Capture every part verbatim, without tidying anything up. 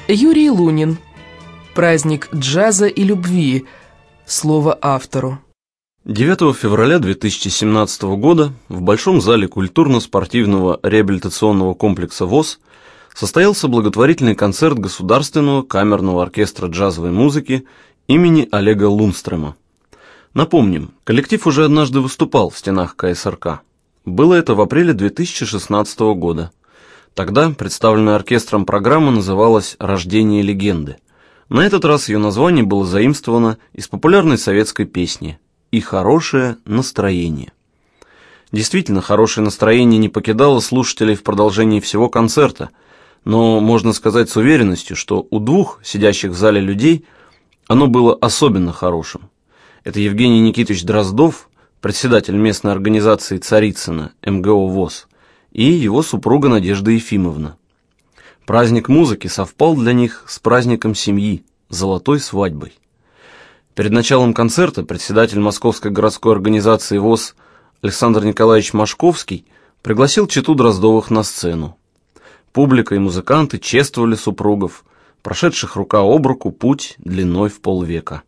Юрий Лунин. Праздник джаза и любви. Слово автору. девятого февраля две тысячи семнадцатого года в Большом зале культурно-спортивного реабилитационного комплекса ВОС состоялся благотворительный концерт Государственного камерного оркестра джазовой музыки имени Олега Лунстрема. Напомним, коллектив уже однажды выступал в стенах ка эс эр ка. Было это в апреле две тысячи шестнадцатого года. Тогда представленная оркестром программа называлась «Рождение легенды». На этот раз ее название было заимствовано из популярной советской песни «И хорошее настроение». Действительно, хорошее настроение не покидало слушателей в продолжении всего концерта, но можно сказать с уверенностью, что у двух сидящих в зале людей оно было особенно хорошим. Это Евгений Никитович Дроздов, председатель местной организации Царицына, эм гэ о ВОС, и его супруга Надежда Ефимовна. Праздник музыки совпал для них с праздником семьи, золотой свадьбой. Перед началом концерта председатель Московской городской организации ВОС Александр Николаевич Машковский пригласил чету Дроздовых на сцену. Публика и музыканты чествовали супругов, прошедших рука об руку путь длиной в полвека.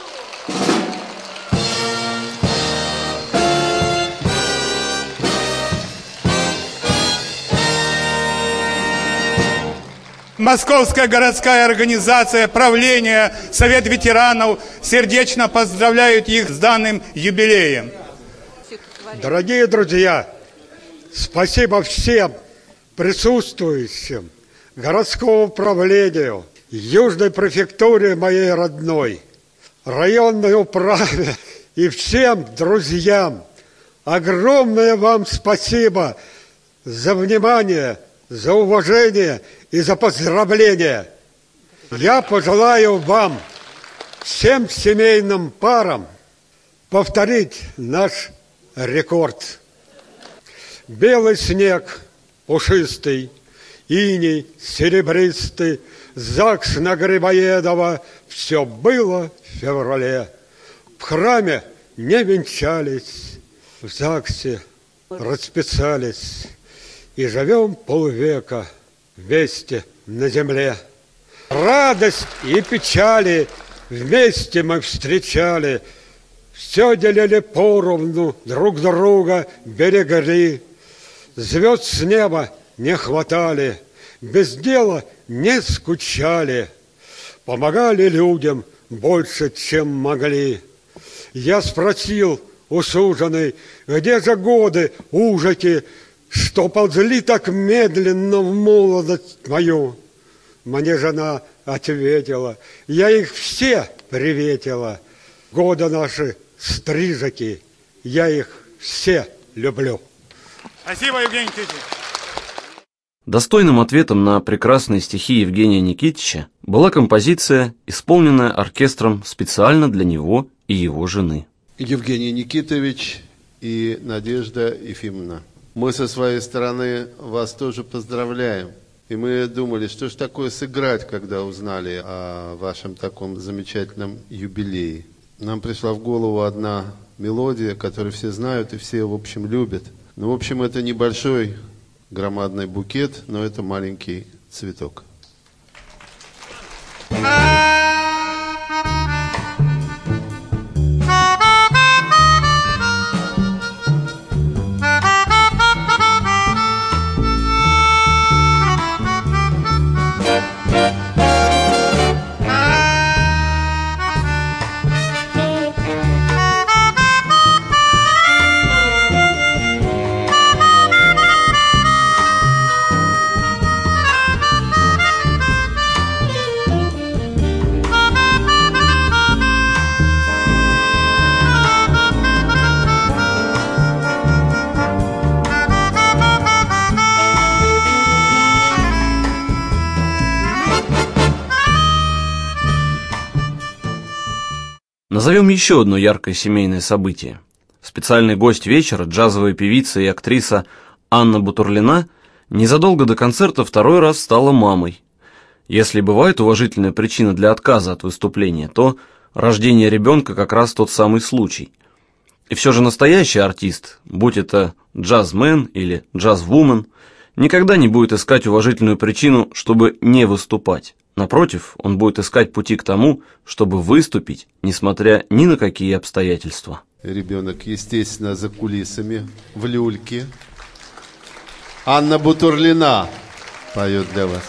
Московская городская организация, правление, Совет ветеранов сердечно поздравляют их с данным юбилеем. Дорогие друзья, спасибо всем присутствующим, городскому управлению, южной префектуре моей родной, районной управе и всем друзьям. Огромное вам спасибо за внимание, за уважение и за поздравления. Я пожелаю вам, всем семейным парам, повторить наш рекорд. Белый снег, пушистый, иней серебристый, ЗАГС на Грибоедова, все было в феврале. В храме не венчались, в ЗАГСе расписались, и живем полвека вместе на земле. Радость и печали вместе мы встречали, все делили поровну друг друга, берегли. Звезд с неба не хватали, без дела не скучали, помогали людям больше, чем могли. Я спросил у суженой, где же годы ужаки, что ползли так медленно в молодость мою. Мне жена ответила, я их все приветила. Годы наши стрижаки, я их все люблю. Спасибо, Евгений Никитич. Достойным ответом на прекрасные стихи Евгения Никитича была композиция, исполненная оркестром специально для него и его жены. Евгений Никитович и Надежда Ефимовна, мы со своей стороны вас тоже поздравляем. И мы думали, что же такое сыграть, когда узнали о вашем таком замечательном юбилее. Нам пришла в голову одна мелодия, которую все знают и все, в общем, любят. Ну, в общем, это небольшой громадный букет, но это маленький цветок. Назовем еще одно яркое семейное событие. Специальный гость вечера, джазовая певица и актриса Анна Бутурлина, незадолго до концерта второй раз стала мамой. Если бывает уважительная причина для отказа от выступления, то рождение ребенка как раз тот самый случай. И все же настоящий артист, будь это джазмен или джаз-вумен, никогда не будет искать уважительную причину, чтобы не выступать, Напротив, он будет искать пути к тому, чтобы выступить, несмотря ни на какие обстоятельства. Ребенок, естественно, за кулисами, в люльке. Анна Бутурлина поет для вас.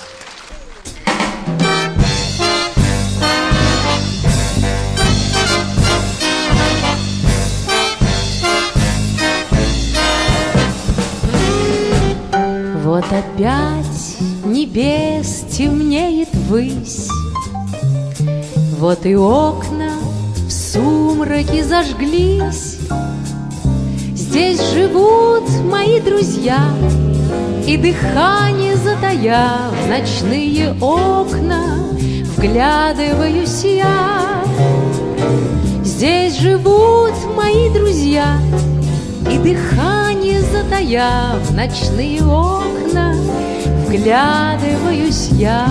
Вот опять небес темнеет ввысь, вот и окна в сумраке зажглись. Здесь живут мои друзья, и дыхание затаяв в ночные окна вглядываюсь я. Здесь живут мои друзья, и дыхание затаяв в ночные окна вглядываюсь я.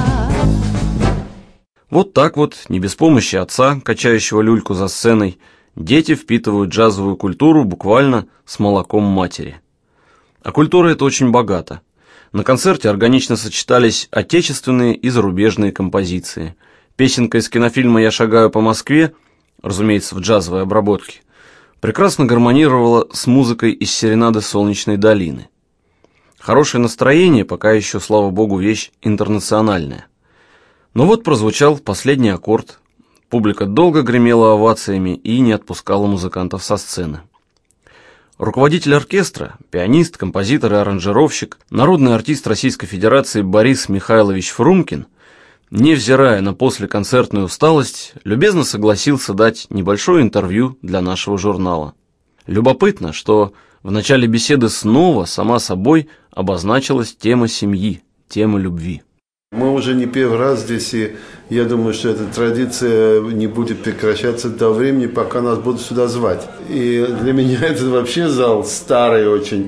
Вот так вот, не без помощи отца, качающего люльку за сценой, дети впитывают джазовую культуру буквально с молоком матери. А культура эта очень богата. На концерте органично сочетались отечественные и зарубежные композиции. Песенка из кинофильма «Я шагаю по Москве», разумеется, в джазовой обработке, прекрасно гармонировала с музыкой из серенады «Солнечной долины». Хорошее настроение пока еще, слава богу, вещь интернациональная. Но вот прозвучал последний аккорд. Публика долго гремела овациями и не отпускала музыкантов со сцены. Руководитель оркестра, пианист, композитор и аранжировщик, народный артист Российской Федерации Борис Михайлович Фрумкин, невзирая на послеконцертную усталость, любезно согласился дать небольшое интервью для нашего журнала. Любопытно, что в начале беседы снова сама собой обозначилась тема семьи, тема любви. Мы уже не первый раз здесь, и я думаю, что эта традиция не будет прекращаться до времени, пока нас будут сюда звать. И для меня это вообще зал старый очень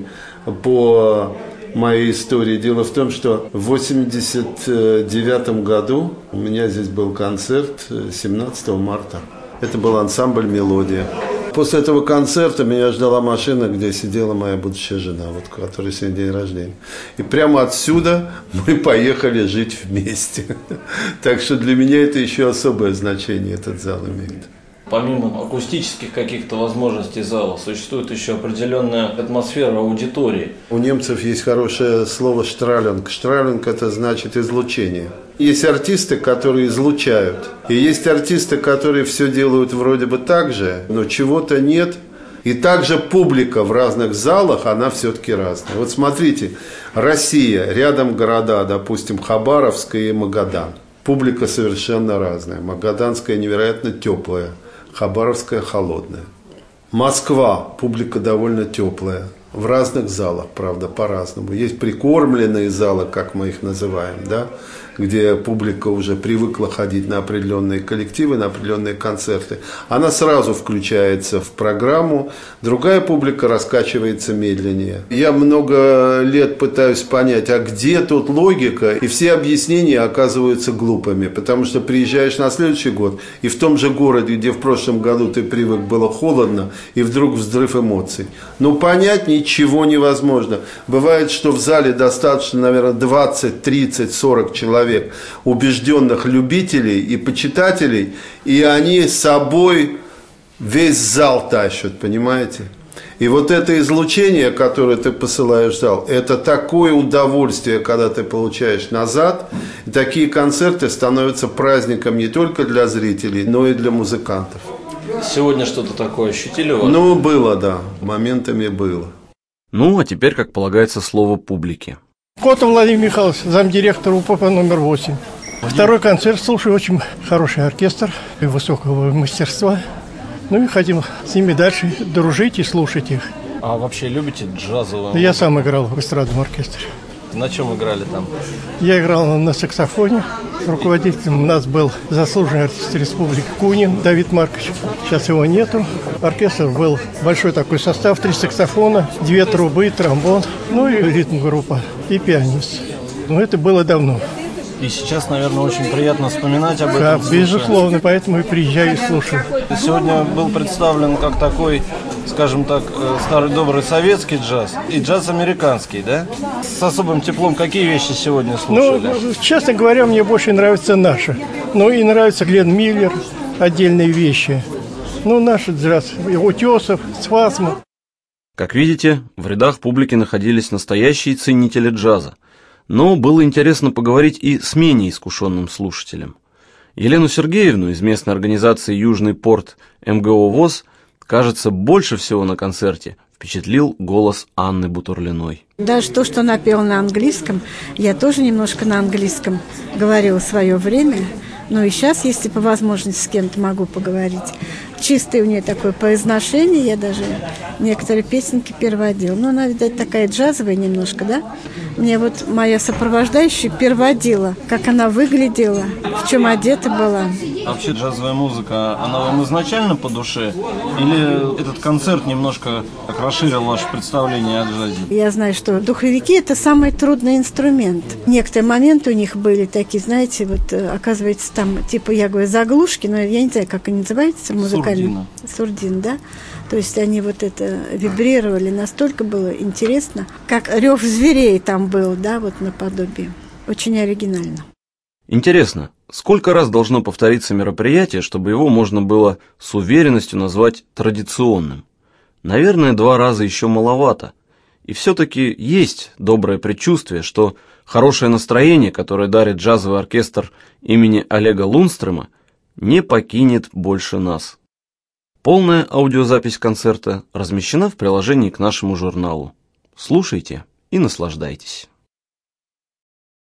по моей истории. Дело в том, что в восемьдесят девятом году у меня здесь был концерт семнадцатого марта. Это был ансамбль «Мелодия». После этого концерта меня ждала машина, где сидела моя будущая жена, вот, у которой сегодня день рождения. И прямо отсюда мы поехали жить вместе. Так что для меня это еще особое значение, этот зал имеет. Помимо акустических каких-то возможностей зала, существует еще определенная атмосфера аудитории. У немцев есть хорошее слово «штралинг». Штралинг – это значит излучение. Есть артисты, которые излучают. И есть артисты, которые все делают вроде бы так же, но чего-то нет. И также публика в разных залах, она все-таки разная. Вот смотрите, Россия, рядом города, допустим, Хабаровск и Магадан. Публика совершенно разная. Магаданская невероятно теплая. Хабаровская холодная. Москва, публика довольно теплая. В разных залах, правда, по-разному. Есть прикормленные залы, как мы их называем, да, где публика уже привыкла ходить на определенные коллективы, на определенные концерты. Она сразу включается в программу, другая публика раскачивается медленнее. Я много лет пытаюсь понять, а где тут логика, и все объяснения оказываются глупыми, потому что приезжаешь на следующий год, и в том же городе, где в прошлом году ты привык, было холодно, и вдруг взрыв эмоций. Но понять ничего невозможно. Бывает, что в зале достаточно, наверное, двадцать, тридцать, сорок человек, убежденных любителей и почитателей, и они с собой весь зал тащат, понимаете? И вот это излучение, которое ты посылаешь в зал, это такое удовольствие, когда ты получаешь назад. И такие концерты становятся праздником не только для зрителей, но и для музыкантов. Сегодня что-то такое ощутили у вас? Ну, было, да, моментами было. Ну, а теперь, как полагается, слово публике. Котов Владимир Михайлович, замдиректора УПП номер восемь. Второй концерт, слушаю, очень хороший оркестр высокого мастерства. Ну и хотим с ними дальше дружить и слушать их. А вообще любите джазовую? Я сам играл в эстрадном оркестре. На чем играли там? Я играл на саксофоне. Руководителем у нас был заслуженный артист республики Кунин Давид Маркович. Сейчас его нету. Оркестр был большой такой состав. Три саксофона, две трубы, тромбон. Ну и ритм-группа. И пианист. Но это было давно. И сейчас, наверное, очень приятно вспоминать об этом. Да, безусловно, поэтому и приезжаю и слушаю. Ты сегодня был представлен как такой скажем так, старый добрый советский джаз и джаз американский, да? С особым теплом какие вещи сегодня слушали? Ну, честно говоря, мне больше нравится наша. Ну и нравится Глен Миллер, отдельные вещи. Ну, наш джаз, Утесов, Свасмов. Как видите, в рядах публики находились настоящие ценители джаза. Но было интересно поговорить и с менее искушенным слушателем. Елену Сергеевну из местной организации «Южный порт» эм гэ о ВОС, кажется, больше всего на концерте впечатлил голос Анны Бутурлиной. Даже то, что она пела на английском, я тоже немножко на английском говорила в свое время. Ну и сейчас, если по возможности с кем-то могу поговорить. Чистое у нее такое произношение, я даже некоторые песенки переводила. Ну, она, видать, такая джазовая немножко, да? Мне вот моя сопровождающая переводила, как она выглядела, в чем одета была. А вообще джазовая музыка, она вам изначально по душе? Или этот концерт немножко так расширил ваше представление о джазе? Я знаю, что духовики – это самый трудный инструмент. Некоторые моменты у них были такие, знаете, вот оказывается там, типа, я говорю, заглушки, но я не знаю, как они называются, музыкальные. Сурдина. Сурдин, да? То есть они вот это вибрировали, настолько было интересно, как рев зверей там был, да, вот наподобие. Очень оригинально. Интересно, сколько раз должно повториться мероприятие, чтобы его можно было с уверенностью назвать традиционным? Наверное, два раза еще маловато. И все-таки есть доброе предчувствие, что хорошее настроение, которое дарит джазовый оркестр имени Олега Лунстрема, не покинет больше нас. Полная аудиозапись концерта размещена в приложении к нашему журналу. Слушайте и наслаждайтесь.